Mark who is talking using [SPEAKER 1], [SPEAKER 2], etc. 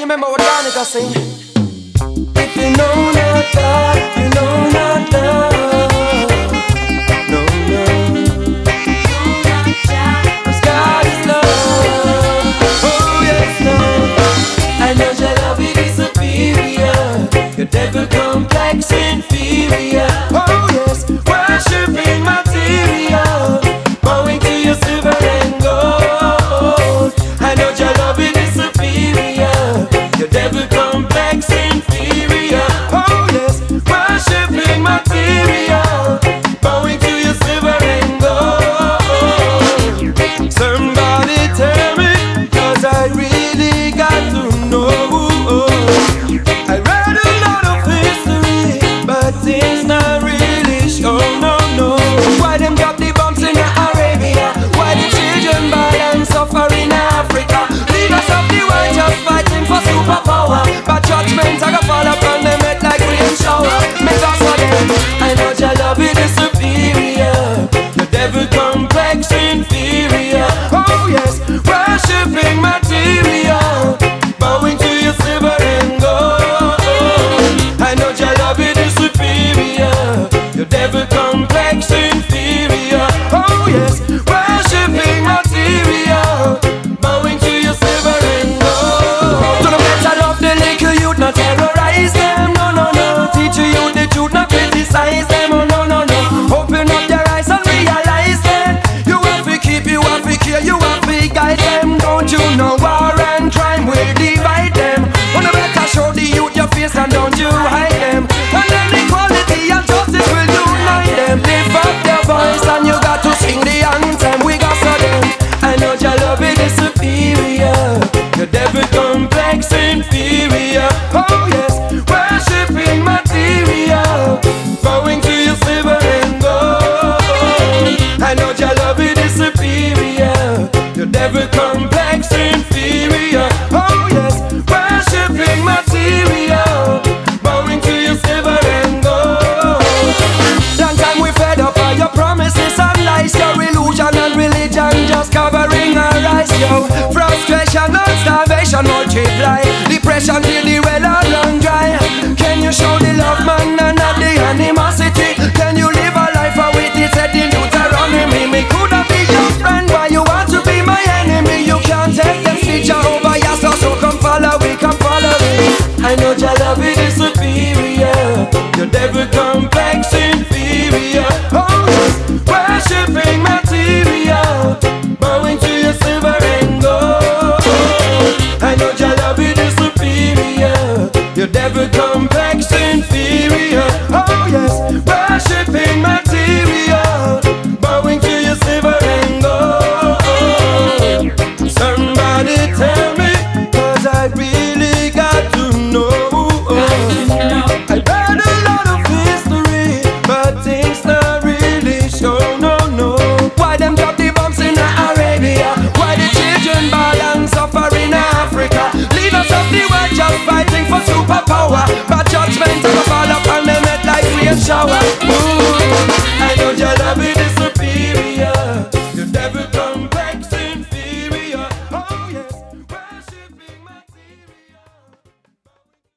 [SPEAKER 1] you remember what Danica sing? If you know not God, you know not love. No, no. Cause God is love. Oh yes, no. I know your love it is superior. Your devil complex inferior. Oh yes, worshiping material, bowing to your silver and gold. I know your love it is superior. Your devil complex inferior. Oh yes, worshiping material, bowing to your silver and gold. Somebody tell me, cause I really got to know. I read a lot of history, but things not really sure, no, no. Why them got the bombs in Arabia? Why the children bad and suffer in Africa? Leaders of the world just fighting for superpower, but judgment I go fall upon them head like rain shower. Make us for them. I know your love it is superior. The devil complex inferior. Oh yes, worshiping material, bowing to your silver and gold. I know your love it is superior. Your devil complex inferior. Oh yes, worshiping material, bowing to your silver and gold. So no better love the little youth, not terrorize them. No, no, no. Teach you the truth, not criticize them. Oh no, no, no. Open up their eyes and realize them. You have to keep, you have to care, you have to guide them. Don't you know war and crime will divide them? Oh no better show the youth your face and don't you hide them. And then equality and justice will unite them. Lift up your voice and you got to sing the anthem. We got so them. I know your love it is superior. Your devil complex inferior. Oh yes, worshiping material, bowing to your silver and gold. I know your love it is superior. Your devil complex inferior. Oh yes, worshiping material, bowing to your silver and gold. Long time we fed up on your promises and lies. Your illusion and religion just covering our eyes. Yo, frustration and starvation multiply. Depression till the well are run dry. Can you show the love man and not the animosity? Can you live a life with it said in Deuteronomy? Me coulda be your friend, why you want to be my enemy? You can't take them feature over your stuff, so come follow me, come follow me. I know your love it is superior. Your devil complex inferior. Oh yes, worshiping material, bowing to your silver and gold. I know your love it is superior. Your devil complex inferior. Oh yes, worshiping material, bowing to your silver and gold. Somebody tell me, cause I really got to know. I read a lot of history, but things not really sure, no, no. Why them drop the bombs in Arabia? Why the children bad and suffer in Africa? Leaders of the world just fighting for superpower, but judgment will fall upon them head like rain shower.